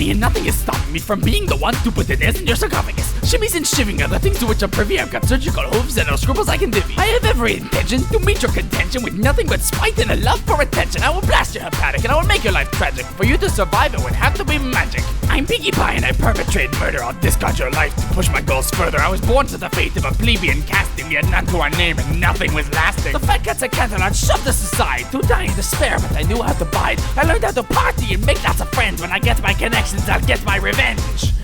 money and nothing is stopping me from being the one to put the nails in your sarcophagus. Shimmies and shivving are the things to which I'm privy. I've got surgical hooves and no scruples I can divvy. I have every intention to meet your contention with nothing but spite and a love for attention. I will blast your hepatic and I will make your life tragic. For you to survive it would have to be magic. I'm Pinkie Pie and I perpetrate murder. I'll discard your life to push my goals further. I was born to the fate of a plebeian casting. We had none to our name and nothing was lasting. The fat cats at Canterlot shoved us aside. To die in despair, but I knew how to bide. I learned how to party and make lots of friends. When I get my connections, I'll get my revenge.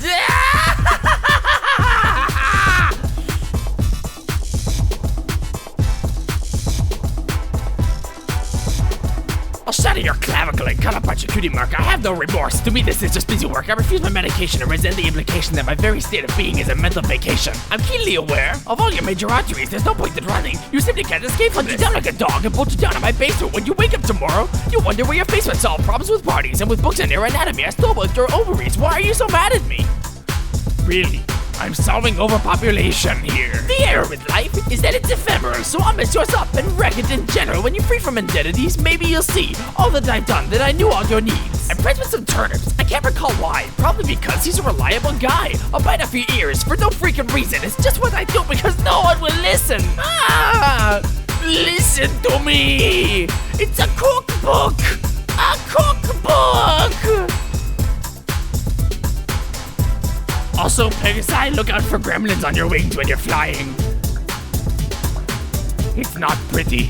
I'll shatter your clavicle and cut apart your cutie mark. I have no remorse. To me, this is just busy work. I refuse my medication and resent the implication that my very state of being is a mental vacation. I'm keenly aware of all your major arteries. There's no point in running. You simply can't escape from this. Hunt you down like a dog and bolt you down in my basement. When you wake up tomorrow, you wonder where your face went. Solve problems with parties and with books and your anatomy. I stole both your ovaries. Why are you so mad at me? Really? I'm solving overpopulation here. The error with life is that it's ephemeral, so I'll mess yours up and wreck it in general. When you're free from indemnities, maybe you'll see all that I've done, that I knew all your needs. I'm friends with some turnips. I can't recall why. Probably because he's a reliable guy. I'll bite off your ears for no freaking reason. It's just what I do because no one will listen. Listen to me. It's a cookbook. A cookbook. Also, Pegasi, look out for gremlins on your wings when you're flying. It's not pretty.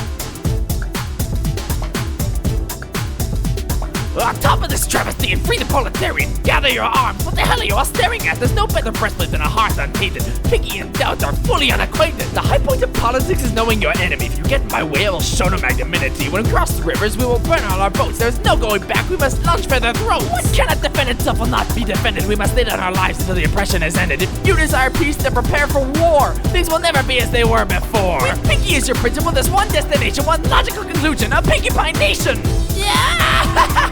On top of this travesty and free the proletariat, gather your arms. What the hell are you all staring at? There's no better breastplate than a hearth untainted. Pinkie and Doubt are fully unacquainted. The high point of politics is knowing your enemy. If you get in my way, I will show no magnanimity. When we cross the rivers, we will burn all our boats. There's no going back, we must lunge for their throats. What cannot defend itself will not be defended. We must lay down our lives until the oppression is ended. If you desire peace, then prepare for war. Things will never be as they were before. With Pinkie as your principle, there's one destination, one logical conclusion, a Pinkie Pie nation. Yeah!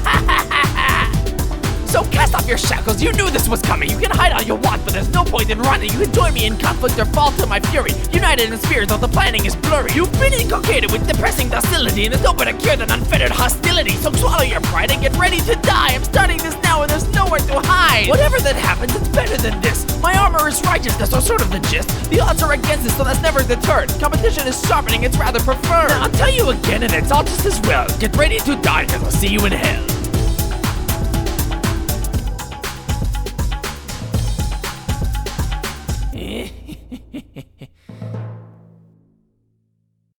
So cast off your shackles, you knew this was coming. You can hide all you want, but there's no point in running. You can join me in conflict or fall to my fury. United in spirit, though the planning is blurry. You've been inculcated with depressing docility, and there's no better cure than unfettered hostility. So swallow your pride and get ready to die. I'm starting this now and there's nowhere to hide. Whatever that happens, it's better than this. My armor is righteousness, so sort of the gist. The odds are against us, so that's never deterred. Competition is sharpening, it's rather preferred. Now, I'll tell you again, and it's all just as well. Get ready to die, cause I'll see you in hell. Hehehehe